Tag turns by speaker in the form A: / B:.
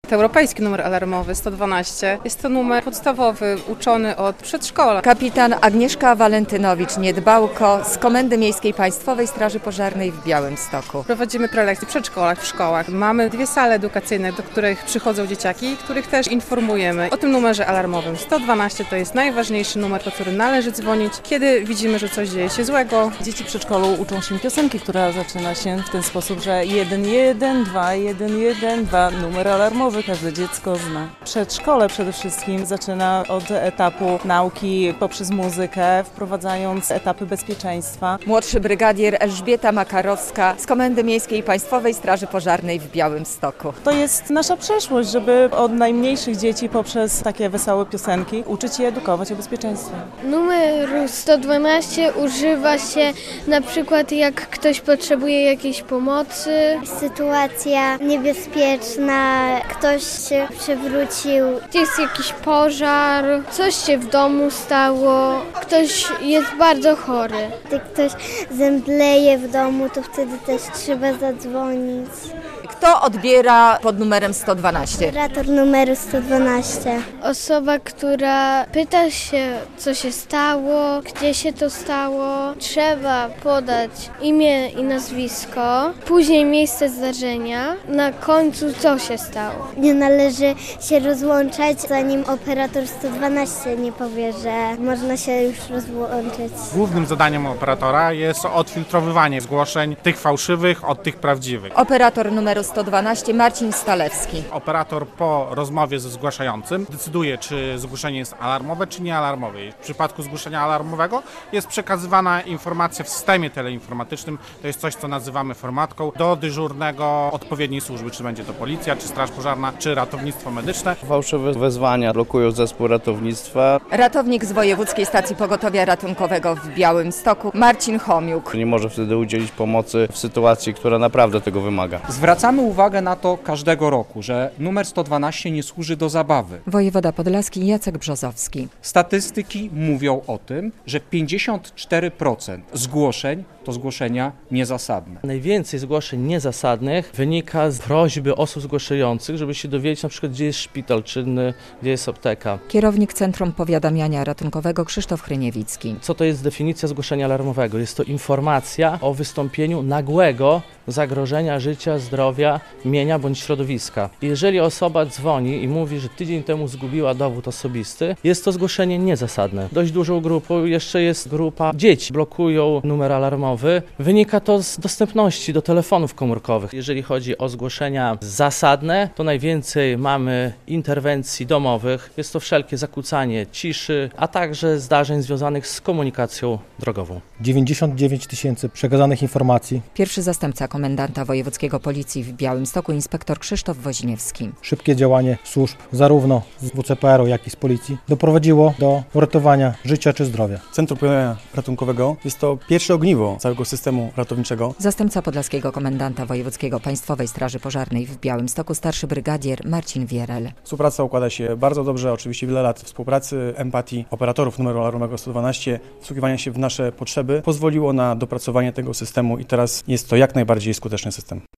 A: Europejski numer alarmowy 112. Jest to numer podstawowy, uczony od przedszkola.
B: Kapitan Agnieszka Walentynowicz-Niedbałko z Komendy Miejskiej Państwowej Straży Pożarnej w Białymstoku.
A: Prowadzimy prelekcje w przedszkolach, w szkołach. Mamy 2 sale edukacyjne, do których przychodzą dzieciaki, których też informujemy o tym numerze alarmowym. 112 to jest najważniejszy numer, po który należy dzwonić, kiedy widzimy, że coś dzieje się złego.
C: Dzieci w przedszkolu uczą się piosenki, która zaczyna się w ten sposób, że 112, 112, numer alarmowy każde dziecko zna. Przedszkole przede wszystkim zaczyna od etapu nauki poprzez muzykę, wprowadzając etapy bezpieczeństwa.
B: Młodszy brygadier Elżbieta Makarowska z Komendy Miejskiej Państwowej Straży Pożarnej w Białymstoku.
C: To jest nasza przeszłość, żeby od najmniejszych dzieci poprzez takie wesołe piosenki uczyć je edukować o bezpieczeństwie.
D: Numeru 112 używa się na przykład jak ktoś potrzebuje jakiejś pomocy.
E: Sytuacja niebezpieczna, ktoś się przewrócił.
D: Jest jakiś pożar, coś się w domu stało, ktoś jest bardzo chory.
E: Gdy ktoś zemdleje w domu, to wtedy też trzeba zadzwonić.
B: Kto odbiera pod numerem 112?
E: Operator numeru 112.
D: Osoba, która pyta się, co się stało, gdzie się to stało. Trzeba podać imię i nazwisko, później miejsce zdarzenia, na końcu co się stało.
E: Nie należy się rozłączać, zanim operator 112 nie powie, że można się już rozłączyć.
F: Głównym zadaniem operatora jest odfiltrowywanie zgłoszeń tych fałszywych od tych prawdziwych.
B: Operator numeru 112 Marcin Stalewski.
F: Operator po rozmowie ze zgłaszającym decyduje, czy zgłoszenie jest alarmowe, czy niealarmowe. W przypadku zgłoszenia alarmowego jest przekazywana informacja w systemie teleinformatycznym, to jest coś, co nazywamy formatką, do dyżurnego odpowiedniej służby, czy będzie to policja, czy straż pożarna, czy ratownictwo medyczne.
G: Fałszywe wezwania blokują zespół ratownictwa.
B: Ratownik z Wojewódzkiej Stacji Pogotowia Ratunkowego w Białymstoku Marcin Chomiuk.
G: Nie może wtedy udzielić pomocy w sytuacji, która naprawdę tego wymaga.
H: Zwracamy uwagę na to każdego roku, że numer 112 nie służy do zabawy.
B: Wojewoda podlaski Jacek Brzozowski.
H: Statystyki mówią o tym, że 54% zgłoszeń to zgłoszenia niezasadne.
I: Najwięcej zgłoszeń niezasadnych wynika z prośby osób zgłaszających, żeby się dowiedzieć na przykład, gdzie jest szpital czynny, gdzie jest apteka.
B: Kierownik Centrum Powiadamiania Ratunkowego Krzysztof Hryniewicki.
I: Co to jest definicja zgłoszenia alarmowego? Jest to informacja o wystąpieniu nagłego zagrożenia życia, zdrowia, mienia bądź środowiska. Jeżeli osoba dzwoni i mówi, że tydzień temu zgubiła dowód osobisty, jest to zgłoszenie niezasadne. Dość dużą grupą jeszcze jest grupa dzieci. Blokują numer alarmowy. Wynika to z dostępności do telefonów komórkowych. Jeżeli chodzi o zgłoszenia zasadne, to najwięcej mamy interwencji domowych. Jest to wszelkie zakłócanie ciszy, a także zdarzeń związanych z komunikacją drogową.
J: 99 000 przekazanych informacji.
B: Pierwszy zastępca komendanta wojewódzkiego policji w Białymstoku inspektor Krzysztof Woźniewski.
J: Szybkie działanie służb, zarówno z WCPR-u, jak i z policji, doprowadziło do uratowania życia czy zdrowia.
K: Centrum Powiadamia Ratunkowego jest to pierwsze ogniwo całego systemu ratowniczego.
B: Zastępca podlaskiego komendanta wojewódzkiego Państwowej Straży Pożarnej w Białymstoku starszy brygadier Marcin Wierel.
K: Współpraca układa się bardzo dobrze, oczywiście wiele lat współpracy, empatii operatorów numeru alarmowego 112, wsłuchiwania się w nasze potrzeby pozwoliło na dopracowanie tego systemu i teraz jest to jak najbardziej skuteczny system.